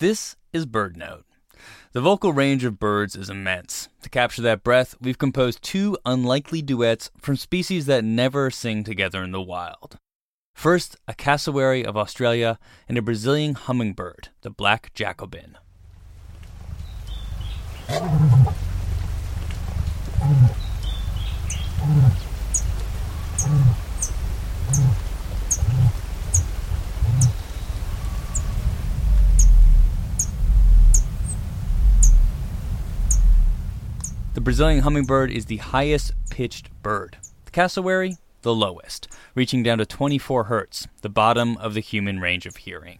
This is BirdNote. The vocal range of birds is immense. To capture that breadth, we've composed two unlikely duets from species that never sing together in the wild. First, a cassowary of Australia and a Brazilian hummingbird, the black Jacobin. The Brazilian hummingbird is the highest pitched bird. The cassowary, the lowest, reaching down to 24 hertz, the bottom of the human range of hearing.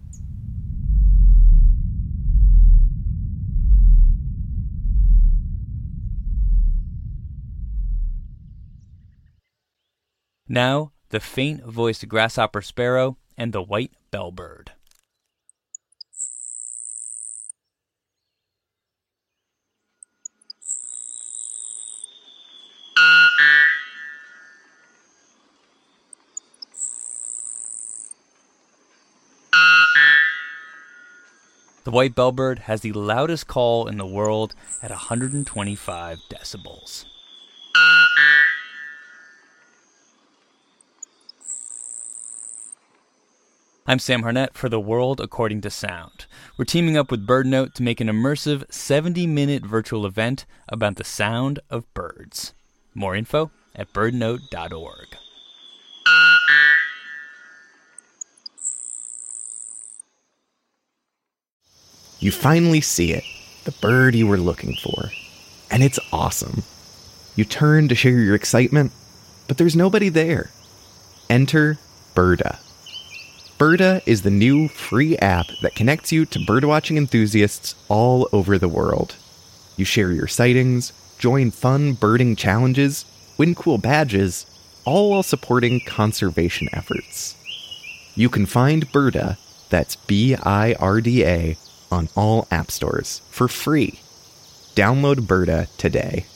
Now, the faint-voiced grasshopper sparrow and the white bellbird. The white bellbird has the loudest call in the world at 125 decibels. I'm Sam Harnett for The World According to Sound. We're teaming up with BirdNote to make an immersive 70-minute virtual event about the sound of birds. More info at birdnote.org. You finally see it, the bird you were looking for. And it's awesome. You turn to share your excitement, but there's nobody there. Enter Birda. Birda is the new free app that connects you to birdwatching enthusiasts all over the world. You share your sightings, join fun birding challenges, win cool badges, all while supporting conservation efforts. You can find Birda, that's BIRDA, on all app stores for free. Download Birda today.